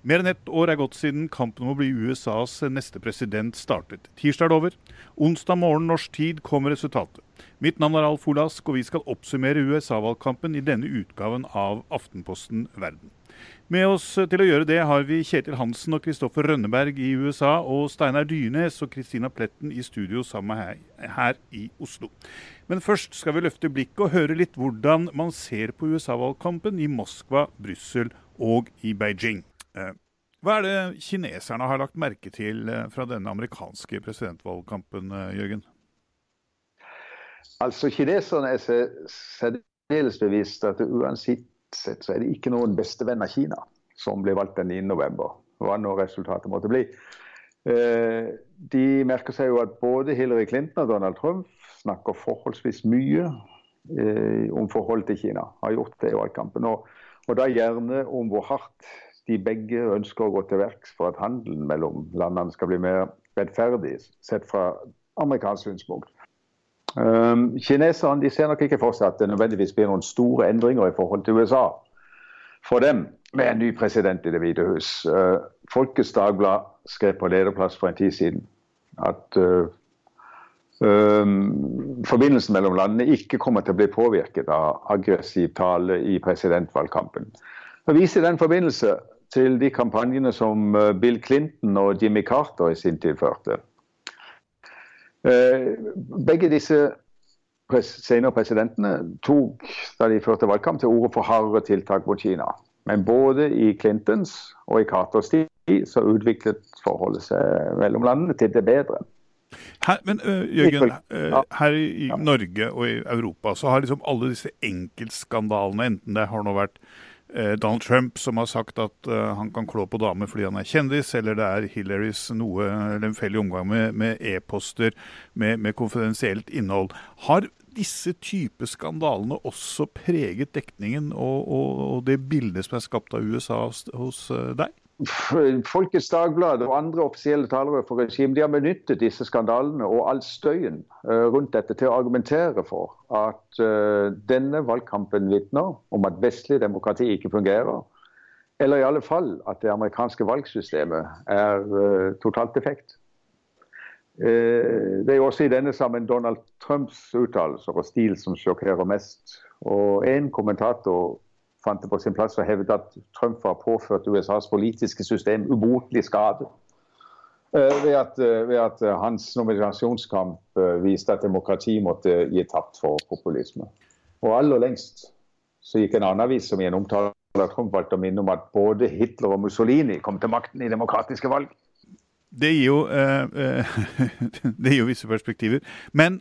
Mer enn ett år gått siden kampen om å bli USAs neste president startet. Tirsdag over. Onsdag morgen norsk tid kom resultatet. Mitt navn Alf Olask, og vi skal oppsummere USA-valgkampen i denne utgaven av Aftenposten Verden. Med oss til å gjøre det har vi Kjetil Hansen og Kristoffer Rønneberg i USA, og Steinar Dyrnes og Kristina Pletten i studio sammen her i Oslo. Men først skal vi løfte blikket og høre litt hvordan man ser på USA-valgkampen i Moskva, Brussel og i Beijing. Hva det kineserne har lagt merke til fra denne amerikanske presidentvalgkampen, Jørgen? Altså, kineserne særdeles bevisst at uansett så det ikke noen beste venn av Kina som ble valgt den 9. november. Hva nå resultatet måtte bli. De merker seg jo at både Hillary Clinton og Donald Trump snakker forholdsvis mye om forhold til Kina. Har gjort det i valgkampen. Og da gjerne om hvor hardt de begge ønsker å gå til verks for at handelen mellom landene skal bli mer rettferdig, sett fra amerikansk synspunkt. Kineserne ser nok ikke for seg at det nødvendigvis blir noen store endringer i forhold til USA for dem med en ny president i Det hvite hus. Folkets Dagblad skrev på lederplass for en tid siden at forbindelsen mellom landene ikke kommer til å bli påvirket av aggressiv tale i presidentvalgkampen. Og viser den forbindelse til de kampanjene som Bill Clinton og Jimmy Carter i sin tid førte. Begge disse senere presidentene tok, da de førte valgkamp, til orde for hardere tiltak mot Kina. Men både i Clintons og i Carters tid så utviklet forholdet seg mellom landene til det bedre. Men Jørgen, her i Norge og i Europa så har liksom alle disse enkeltskandalene, enten det har nå vært Donald Trump som har sagt at han kan klå på damer fordi han kjendis, eller det Hillarys lemfeldig omgang med e-poster med konfidensielt innhold. Har disse type skandalene også preget dekningen og det bildet som skapt av USA hos deg? Folkets Dagblad og andre offisielle talere for regimet, de har benyttet disse skandalene og all støyen rundt dette til å argumentere for at denne valgkampen vitner om at vestlig demokrati ikke fungerer, eller i alle fall at det amerikanske valgsystemet totalt defekt. Det jo også i denne sammen Donald Trumps uttalelser og stil som sjokkerer mest, og en kommentator fant det på sin plass å hevde at Trump har påført USAs politiske system ubotelig skade ved at hans nominasjonskamp viste at demokrati måtte gi tapt for populisme. Og aller lengst så gikk en annen avis som i en omtale av Trump valgte å minne om at både Hitler og Mussolini kom til makten i demokratiske valg. Det gir jo visse perspektiver. Men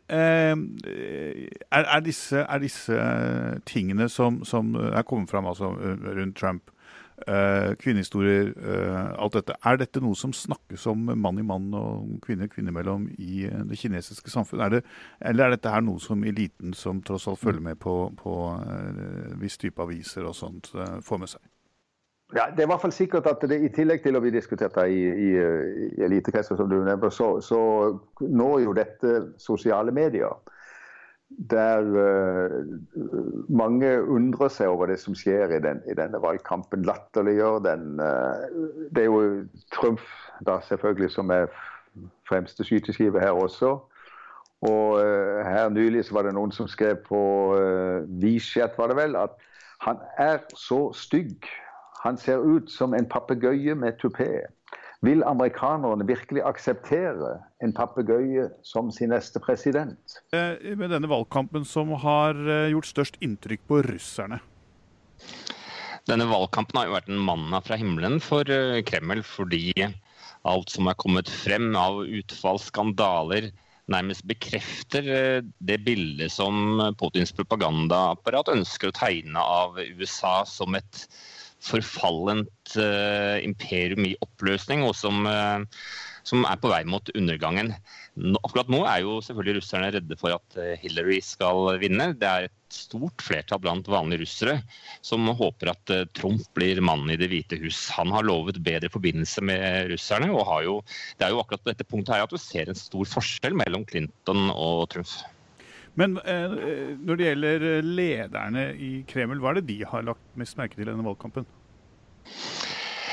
disse tingene som kommet fram altså, rundt Trump, kvinnehistorier, alt dette, dette noe som snakkes om mann i mann og kvinne mellom i det kinesiske samfunnet? Eller dette her noe som eliten som tross alt følger med på viss type aviser og sånt får med seg? Ja, det I hvert fall sikkert at det I tillegg til å bli diskutert i elitekretser som du nevner, så når jo dette sosiale medier, der mange undrer seg over det som skjer i denne valgkampen, latterliggjør den. Det jo Trump da selvfølgelig som fremste skyteskive her også. Og her nylig så var det noen som skrev på WeChat, var det vel, at han så stygg. Han ser ut som en papegøye med tupé. Vil amerikanerne virkelig akseptere en papegøye som sin neste president? Med denne valgkampen som har gjort størst inntrykk på russerne? Denne valgkampen har jo vært en manna fra himmelen for Kreml, fordi alt som kommet frem av utfallsskandaler nærmest bekrefter det bildet som Putins propagandaapparat ønsker å tegne av USA som et forfallent imperium I oppløsning, og som på vei mot undergangen. Akkurat nå jo selvfølgelig russerne redde for at Hillary skal vinne. Det et stort flertall blant vanlige russere som håper at Trump blir mannen I Det hvite hus. Han har lovet bedre forbindelse med russerne, og det jo akkurat på dette punktet her at du ser en stor forskjell mellom Clinton og Trump. Men når det gjelder lederne I Kreml, hva det de har lagt mest merke til I denne valgkampen?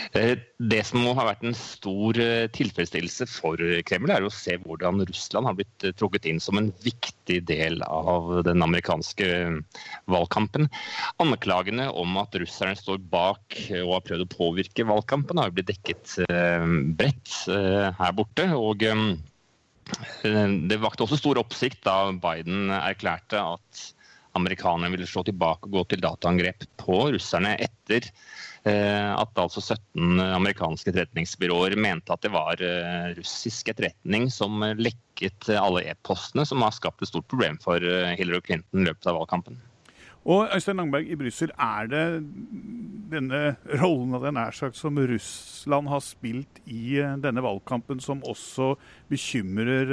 Det som har vært en stor tilfredsstillelse for Kreml å se hvordan Russland har blitt trukket inn som en viktig del av den amerikanske valgkampen. Anklagene om at russerne står bak og har prøvd å påvirke valgkampen har jo blitt dekket bredt her borte, og det vakte også stor oppsikt da Biden erklærte at amerikanerne ville slå tilbake og gå til dataangrep på russerne etter at altså 17 amerikanske etterretningsbyråer mente at det var russisk etterretning som lekket alle e-postene, som har skapt et stort problem for Hillary Clinton i løpet av valgkampen. Og Øystein Langberg, i Brussel, det denne rollen av den sagt som Russland har spilt i denne valgkampen som også bekymrer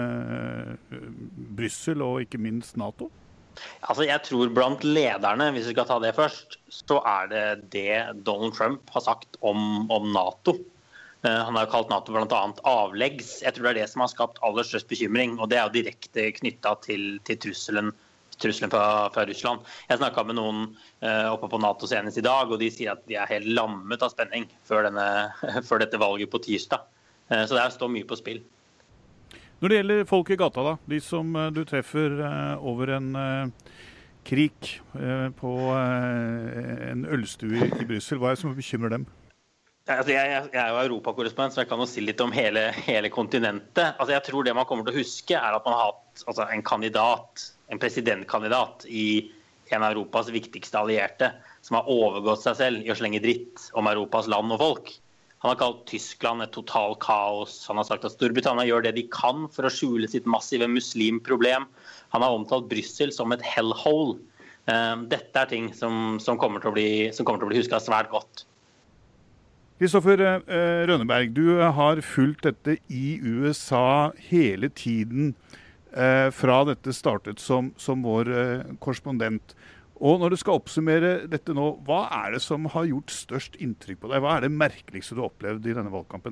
Brussel og ikke minst NATO? Altså, jeg tror blant lederne, hvis vi skal ta det først, så det Donald Trump har sagt om NATO. Han har kalt NATO blant annet avleggs. Jeg tror det det som har skapt aller størst bekymring, og det jo direkte knyttet til trusselen fra Russland. Jeg snakket med noen oppe på NATO senest i dag, og de sier at de helt lammet av spenning før dette valget på tirsdag. Så det står mye på spill. Når det gjelder folk i gata, da, de som du treffer over en krik på en ølstue i Brussel, hva det som bekymrer dem? Altså, jeg jo europakorrespondent, så jeg kan jo si litt om hele kontinentet. Altså, jeg tror det man kommer til å huske at man har hatt en kandidat, en presidentkandidat i en av Europas viktigste allierte, som har overgått seg selv i å slenge dritt om Europas land og folk. Han har kalt Tyskland et total kaos. Han har sagt at Storbritannia gjør det de kan for å skjule sitt massive muslimproblem. Han har omtalt Brussel som et hellhole. Dette ting som kommer til å bli husket svært godt. Kristoffer Rønneberg, du har fulgt dette i USA hele tiden fra dette startet som vår korrespondent. Og når du skal oppsummere dette nå, hva det som har gjort størst inntrykk på deg? Hva det merkeligste du har opplevd i denne valgkampen?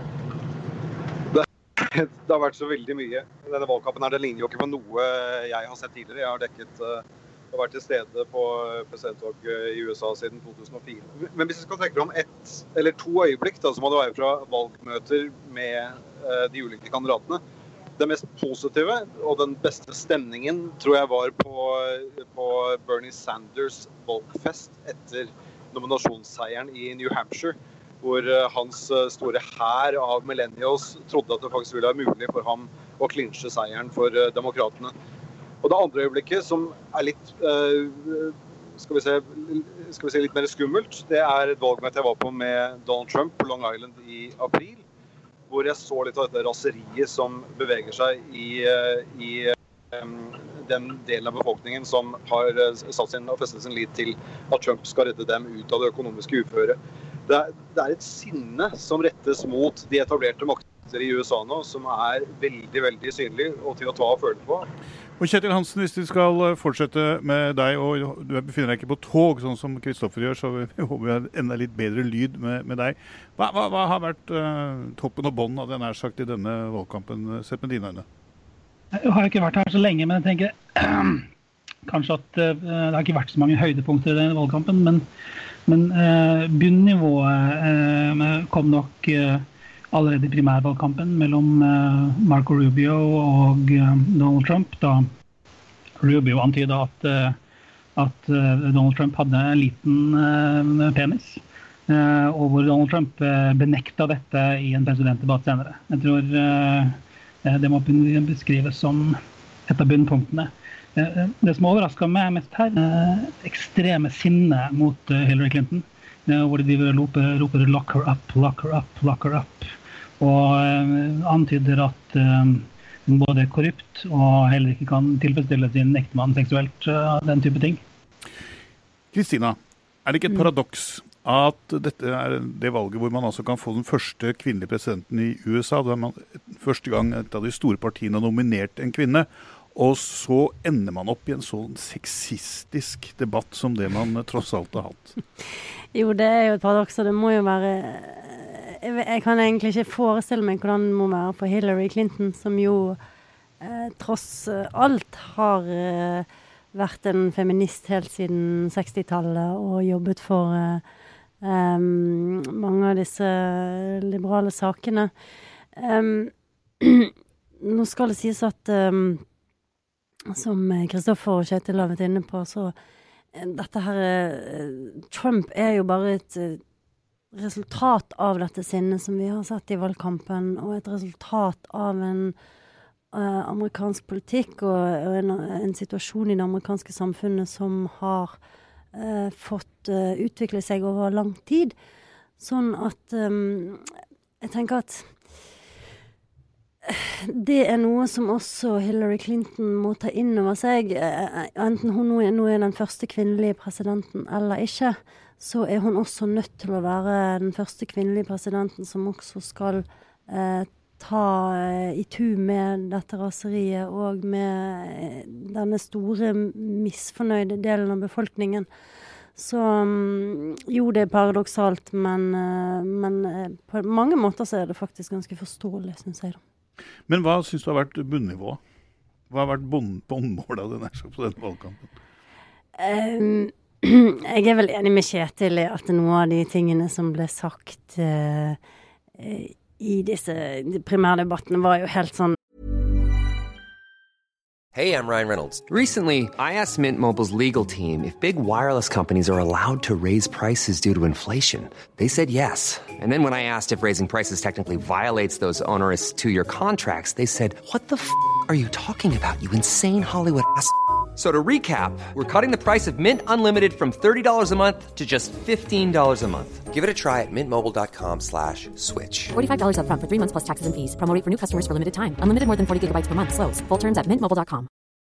Det har vært så veldig mye. Denne valgkampen det ligner jo ikke på noe jeg har sett tidligere. Jeg har dekket og vært til stede på presidentvalget i USA siden 2004. Men hvis jeg skal trekke fram 1 eller 2 øyeblikk, da, så må det være fra valgmøter med de ulike kandidatene. Det mest positive og den beste stemningen tror jeg var på Bernie Sanders valgfest etter nominasjonsseieren i New Hampshire, hvor hans store hær av millennials trodde at det faktisk ville være mulig for ham å klinsje seieren for demokratene. Og det andre øyeblikket, som litt, skal vi si litt mer skummelt, det et valgmøte jeg var på med Donald Trump på Long Island i april, hvor jeg så litt av dette raseriet som beveger seg i den delen av befolkningen som har satt sin og festet sin lit til at Trump skal redde dem ut av det økonomiske uføret. Det et sinne som rettes mot de etablerte makter i USA nå, som veldig, veldig synlig og til å ta og føle på. Og Kjetil Hansen, hvis vi skal fortsette med deg, og du befinner deg ikke på tog, sånn som Kristoffer gjør, så vi håper vi enda litt bedre lyd med deg. Hva har vært toppen og bånd av det nær sagt i denne valgkampen, sett med dine øyne? Jeg har ikke vært her så lenge, men jeg tenker kanskje at det har ikke vært så mange høydepunkter i denne valgkampen, men bunnivået kom nok allerede i primærvalgkampen mellom Marco Rubio og Donald Trump, da Rubio antydet at Donald Trump hadde en liten penis, og hvor Donald Trump benektet dette i en presidentdebatt senere. Jeg tror det må beskrives som et av bunnpunktene. Det som overrasket meg mest her, ekstreme sinne mot Hillary Clinton, hvor de roper lock her up, lock her up, lock her up, og antyder at hun både korrupt og heller ikke kan tilfredsstille sin ektemann seksuelt, den type ting. Kristina, det ikke et paradoks at dette det valget hvor man altså kan få den første kvinnelige presidenten i USA, da man første gang et av de store partiene har nominert en kvinne, og så ender man opp i en sånn sexistisk debatt som det man tross alt har hatt? Jo, det jo et paradoks, og det må jo være... Jeg kan egentlig ikke forestille meg hvordan det må være for Hillary Clinton, som jo tross alt har vært en feminist helt siden 60-tallet og jobbet for mange av disse liberale sakene. Nå skal det sies at, som Kristoffer og Kjetil har vært inne på, så dette her, Trump jo bare et resultat av dette sinnet som vi har sett i valgkampen, og et resultat av en amerikansk politikk og en situasjon i det amerikanske samfunnet som har fått utvikle seg over lang tid. Sånn at jeg tenker at det noe som også Hillary Clinton må ta inn over seg. Enten hun nå den første kvinnelige presidenten eller ikke, så hun også nødt til å være den første kvinnelige presidenten som også skal ta i tu med dette raseriet og med denne store misfornøyde delen av befolkningen. Så jo, det paradoksalt, men på mange måter så det faktisk ganske forståelig, synes jeg da. Men hva synes du har vært bunnivået? Hva har vært båndmålet av på denne valgkampen? Jeg vel enig med Kjetil i at noe av de tingene som ble sagt i disse primærdebattene var jo helt sånn. Hey, I'm Ryan Reynolds. Recently, I asked Mint Mobile's legal team if big wireless companies are allowed to raise prices due to inflation. They said yes. And then when I asked if raising prices technically violates those onerous 2-year contracts, they said, "What the f*** are you talking about, you insane Hollywood ass?" So to recap, we're cutting the price of Mint Unlimited from $30 a month to just $15 a month. Give it a try at mintmobile.com/switch. $45 up front for 3 months plus taxes and fees. Promo rate for new customers for limited time. Unlimited more than 40 gigabytes per month. Slows full terms at mintmobile.com.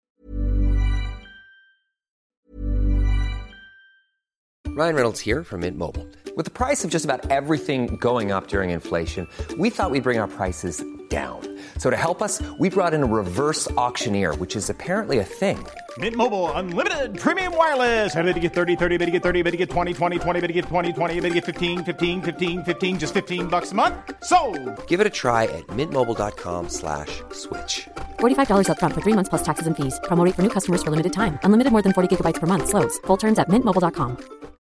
Ryan Reynolds here from Mint Mobile. With the price of just about everything going up during inflation, we thought we'd bring our prices down. So to help us, we brought in a reverse auctioneer, which is apparently a thing. Mint Mobile Unlimited Premium Wireless. How to get 30, 30, bit to get 30, bit to get 20, 20, 20, bit to get 20, 20, bit to get 15, 15, 15, 15, just $15 a month? Sold! Give it a try at mintmobile.com/switch. $45 up front for 3 months plus taxes and fees. Promo rate for new customers for limited time. Unlimited more than 40 gigabytes per month. Slows full terms at mintmobile.com.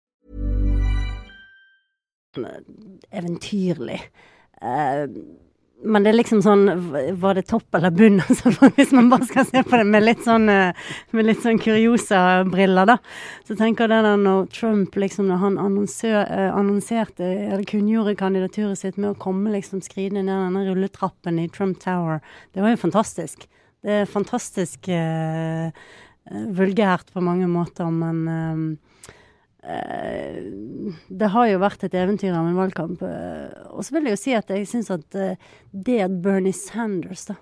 Eventyrlig. Men det liksom sånn, var det topp eller bunn? Altså, hvis man bare skal se på det med litt sånn kuriosa briller da, så tenker jeg det da når Trump liksom, når han annonserte eller kunngjorde kandidaturet sitt med å komme liksom skridende ned denne rulletrappen i Trump Tower, det var jo fantastisk. Det fantastisk vulgært på mange måter, men det har jo vært et eventyr av en valgkamp, og så vil jeg jo si at jeg synes at det at Bernie Sanders da,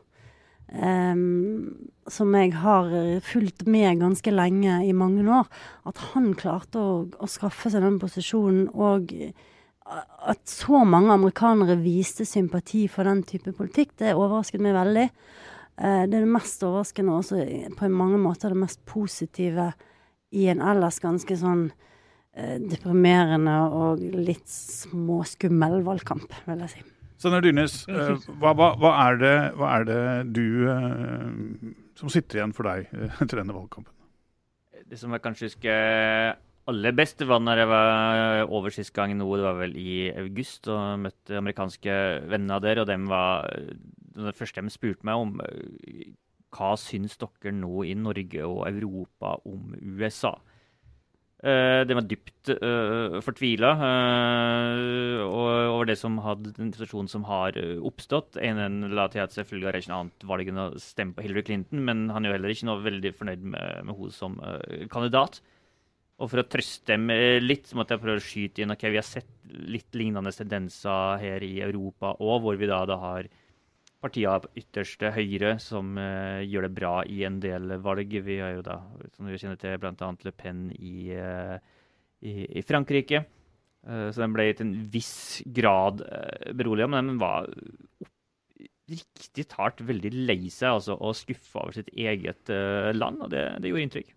som jeg har fulgt med ganske lenge i mange år, at han klarte å skaffe seg den posisjonen, og at så mange amerikanere viste sympati for den type politikk, det overrasket meg veldig. Det det mest overraskende, og også på mange måter det mest positive i en ellers ganske sånn deprimerende og litt småskummel valgkamp, vil jeg si. Sanne Dyrnes, hva det du som sitter igjen for deg etter denne valgkampen? Det som jeg kanskje husker aller best var når jeg var over sist gang nå, det var vel i august, og møtte amerikanske venner der, og det første de spurte meg om hva syns dere nå i Norge og Europa om USA? Det var dypt fortvilet over det som hadde den situasjonen som har oppstått. En la til at selvfølgelig har jeg ikke noe annet valg enn å stemme på Hillary Clinton, men han jo heller ikke noe veldig fornøyd med henne som kandidat. Og for å trøste dem litt, så måtte jeg prøve å skyte inn, vi har sett litt lignende tendenser her i Europa, og hvor vi da har partier på ytterste høyre som gjør det bra i en del valg. Vi har jo da, som vi kjenner til, blant annet Le Pen i Frankrike. Så den ble til en viss grad beroliget, men den var riktig talt veldig lei seg altså, og skuffa over sitt eget land, og det gjorde inntrykk.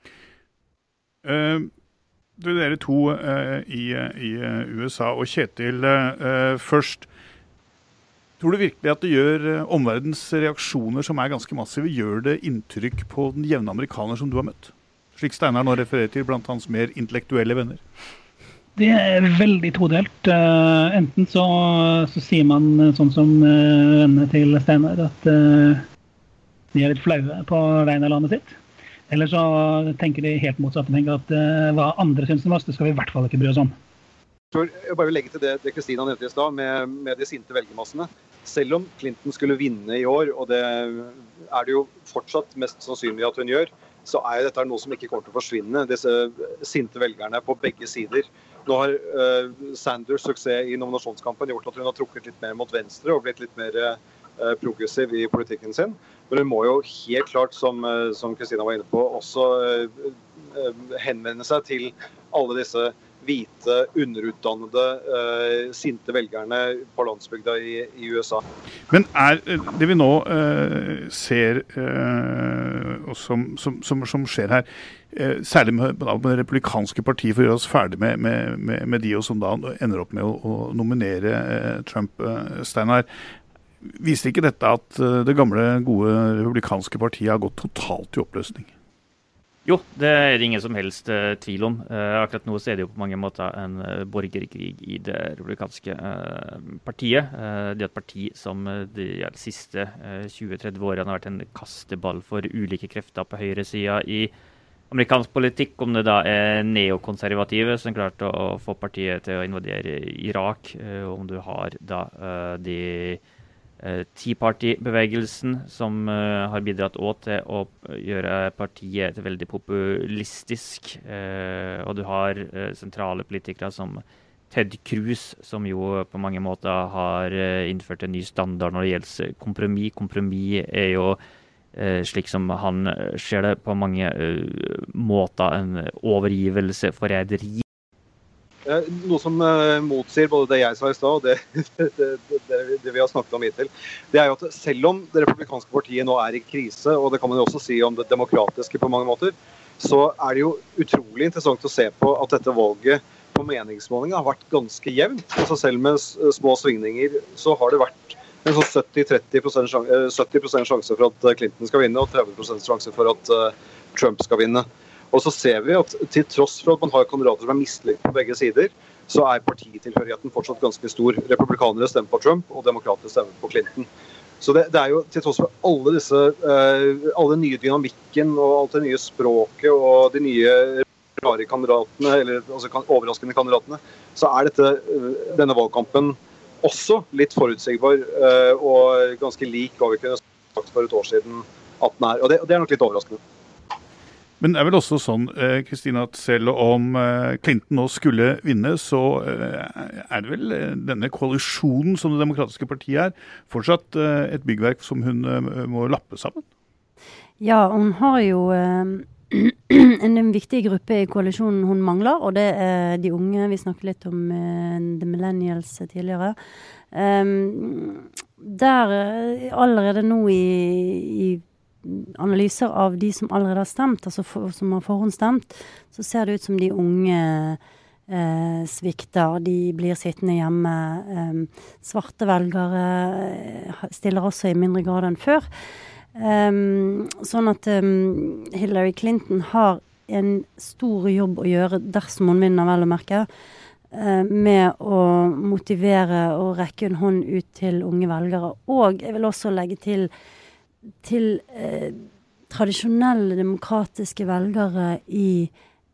Dere to i USA og Kjetil først. Tror du virkelig at det gjør omverdens reaksjoner som ganske massive, gjør det inntrykk på den jevne amerikaner som du har møtt? Slik Steinar nå refererer til blant hans mer intellektuelle venner. Det veldig todelt. Enten så sier man sånn som vennene til Steinar, at de litt flaue på veien av landet sitt. Eller så tenker de helt motsatt og tenker at hva andre synes om oss, det skal vi I hvert fall ikke bry oss om. Jeg bare vil legge til det Kristina nevnte I sted med de sinte velgermassene. Selv om Clinton skulle vinne I år, og det det jo fortsatt mest sannsynlig at hun gjør, så jo dette noe som ikke kommer til å forsvinne, disse sinte velgerne på begge sider. Nå har Sanders' suksess I nominasjonskampen gjort at hun har trukket litt mer mot venstre og blitt litt mer progressiv I politikken sin. Men hun må jo helt klart, som Kristina var inne på, også henvende seg til alle disse hvite, underutdannede, sinte velgerne på landsbygda I USA. Men det vi nå ser, og som skjer her, særlig med det republikanske partiet, for å gjøre oss ferdig med de som da ender opp med å nominere Trump, Steinar, viser ikke dette at det gamle, gode republikanske partiet har gått totalt I oppløsning? Jo, det det ingen som helst tvil om. Akkurat nå så det jo på mange måter en borgerkrig I det republikanske partiet. Det et parti som de siste 20-30 årene har vært en kasteball for ulike krefter på høyresiden I amerikansk politikk, om det da neokonservative som klarte å få partiet til å invadere Irak, om du har da de Tea Party-bevegelsen som har bidratt også til å gjøre partiet til veldig populistisk, og du har sentrale politikere som Ted Cruz, som jo på mange måter har innført en ny standard når det gjelder kompromiss. Kompromiss jo slik som han ser det på mange måter en overgivelse, forræderi. Noe som motsier både det jeg sa I sted og det vi har snakket om hittil, det jo at selv om det republikanske partiet nå I krise, og det kan man jo også si om det demokratiske på mange måter, så det jo utrolig interessant å se på at dette valget på meningsmålingen har vært ganske jevnt. Altså selv med små svingninger så har det vært en sånn 70% sjanse for at Clinton skal vinne, og 30% sjanse for at Trump skal vinne. Og så ser vi at til tross for at man har kandidater som mislykt på begge sider, så partitilhørigheten fortsatt ganske stor. Republikanere stemmer på Trump, og demokrater stemmer på Clinton. Så det jo til tross for alle nye dynamikken, og alt det nye språket, og de nye rare kandidatene, eller altså overraskende kandidatene, så denne valgkampen også litt forutsigbar, og ganske lik hva vi kunne sagt for et år siden at den og det nok litt overraskende. Men det vel også sånn, Kristina, at selv om Clinton nå skulle vinne, så det vel denne koalisjonen som det demokratiske partiet fortsatt et byggverk som hun må lappe sammen? Ja, hun har jo en viktig gruppe I koalisjonen hun mangler, og det de unge. Vi snakket litt om the millennials tidligere. Der allerede nå I analyser av de som allerede har stemt, altså som har forhåndsstemt, så ser det ut som de unge svikter, de blir sittende hjemme. Svarte velgere stiller også I mindre grad enn før. Sånn at Hillary Clinton har en stor jobb å gjøre dersom hun vinner, vel å merke, med å motivere og rekke en hånd ut til unge velgere. Og jeg vil også legge til tradisjonelle demokratiske velgere I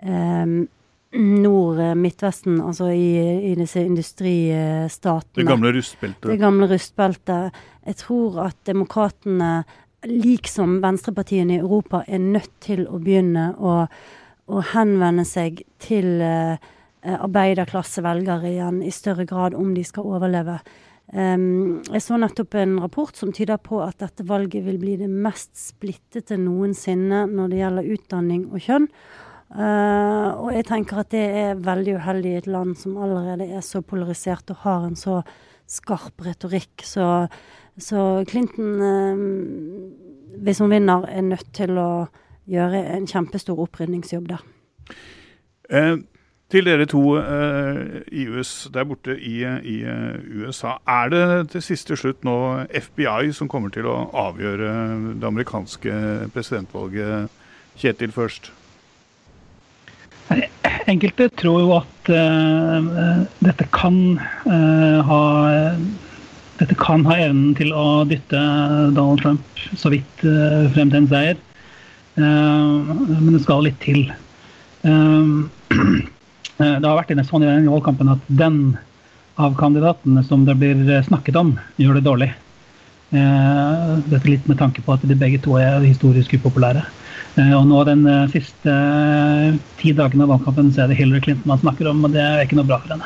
Nord-Midtvesten, altså I disse industristatene. Det gamle rustbeltet. Det gamle rustbeltet. Jeg tror at demokratene, liksom venstrepartiene I Europa, nødt til å begynne å henvende seg til arbeiderklassevelgere igjen I større grad om de skal overleve. Jeg så nettopp en rapport som tyder på at dette valget vil bli det mest splittete noensinne når det gjelder utdanning og kjønn. Og jeg tenker at det veldig uheldig I et land som allerede så polarisert og har en så skarp retorikk. Så Clinton, hvis hun vinner, nødt til å gjøre en kjempestor opprydningsjobb der. Til dere to I der borte I USA, det til siste slutt nå FBI som kommer til å avgjøre det amerikanske presidentvalget? Kjetil først. enkelte tror jo at dette kan ha evnen til å dytte Donald Trump så vidt frem til en seier. Men det skal litt til. Det har vært sånn i denne valgkampen at den av kandidatene som det blir snakket om, gjør det dårlig. Dette litt med tanke på at de begge to er historisk upopulære. Og nå den siste 10 dagene av valgkampen så er det Hillary Clinton man snakker om, og det er ikke noe bra for henne.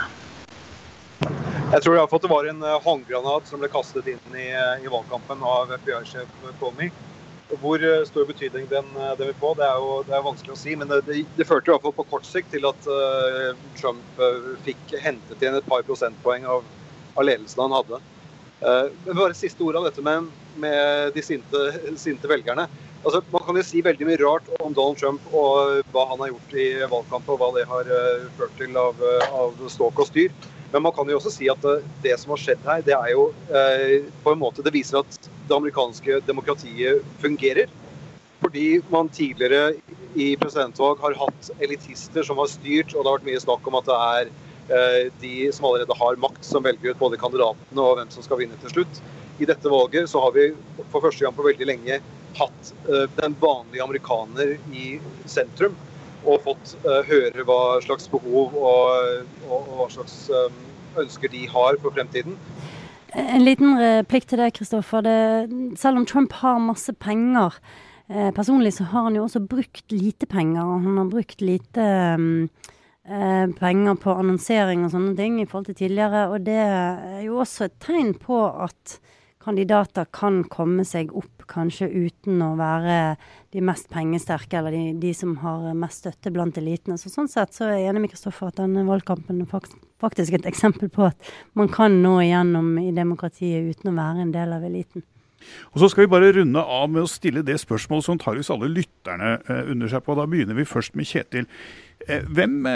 Jeg tror i hvert fall at det var en håndgranat som ble kastet inn i valgkampen av FBI-sjef Comey. Hvor stor betydning den vil få, det er vanskelig å si, men det førte i hvert fall på kort sikt til at Trump fikk hentet igjen et par prosentpoeng av ledelsen han hadde. Men bare siste ord av dette med de sinte velgerne. Altså, man kan jo si veldig mye rart om Donald Trump og hva han har gjort i valgkamp og hva det har ført til av ståk og styr. Men man kan jo også si at det som har skjedd her, det er jo på en måte, det viser at det amerikanske demokratiet fungerer. Fordi man tidligere i presidentvalg har hatt elitister som har styrt, og det har vært mye snakk om at det er de som allerede har makt som velger ut både kandidatene og hvem som skal vinne til slutt. I dette valget så har vi for første gang på veldig lenge hatt den vanlige amerikaner i sentrum og fått høre hva slags behov og hva slags ønsker de har for fremtiden. En liten replikk til deg, Kristoffer. Selv om Trump har masse penger, personlig så har han jo også brukt lite penger, og han har brukt lite penger på annonsering og sånne ting i forhold til tidligere, og det er jo også et tegn på at kandidater kan komme seg opp kanskje uten å være de mest pengesterke, eller de som har mest støtte blant elitene. Så sånn sett så er jeg enig med Kristoffer at denne valgkampen er faktisk et eksempel på at man kan nå igjennom i demokratiet uten å være en del av eliten. Og så skal vi bare runde av med å stille det spørsmålet som tar oss alle lytterne under seg på. Da begynner vi først med Kjetil. Hvem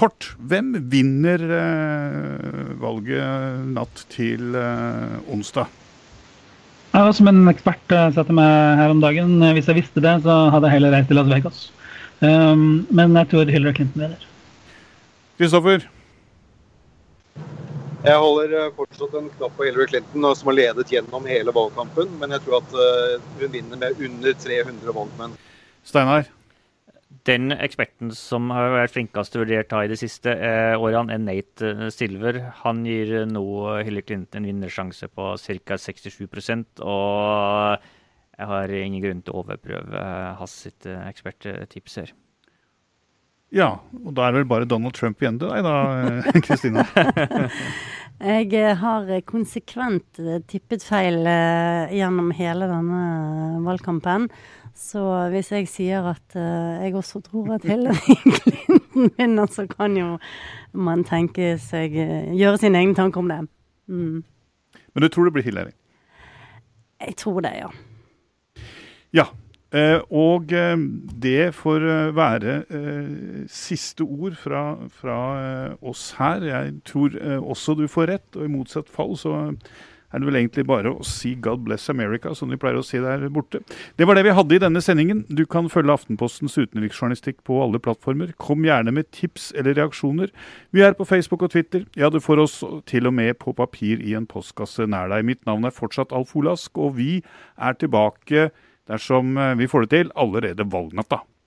vinner valget natt til onsdag? Ja, som en ekspert satte meg her om dagen. Hvis jeg visste det, så hadde jeg heller reist til Las Vegas. Men jeg tror Hillary Clinton vinner. Kristoffer? Jeg holder fortsatt en knapp på Hillary Clinton, som har ledet gjennom hele valgkampen, men jeg tror at hun vinner med under 300 valgmenn. Steinar? Den eksperten som har vært flinkast vurdert i de siste årene er Nate Silver. Han gir nå Hillary Clinton en vinnersjanse på ca. 67%, og jeg har ingen grunn til å overprøve hans sitt eksperttips her. Ja, og da er det vel bare Donald Trump igjen til deg da, Kristina? Jeg har konsekvent tippet feil gjennom hele denne valgkampen. Så hvis jeg sier at jeg også tror at Hillary Clinton vinner, så kan jo man gjøre sine egne tanker om det. Mm. Men du tror det blir Hillary? Jeg tror det, ja. Ja, og det får være siste ord fra oss her. Jeg tror også du får rett, og i motsatt fall så er det vel egentlig bare å si God bless America, som de pleier å si der borte. Det var det vi hadde i denne sendingen. Du kan følge Aftenpostens utenriksjournalistikk på alle plattformer. Kom gjerne med tips eller reaksjoner. Vi er på Facebook og Twitter. Ja, du får oss til og med på papir i en postkasse nær deg. Mitt navn er fortsatt Alf Olask, og vi er tilbake dersom vi får det til allerede valgnatta.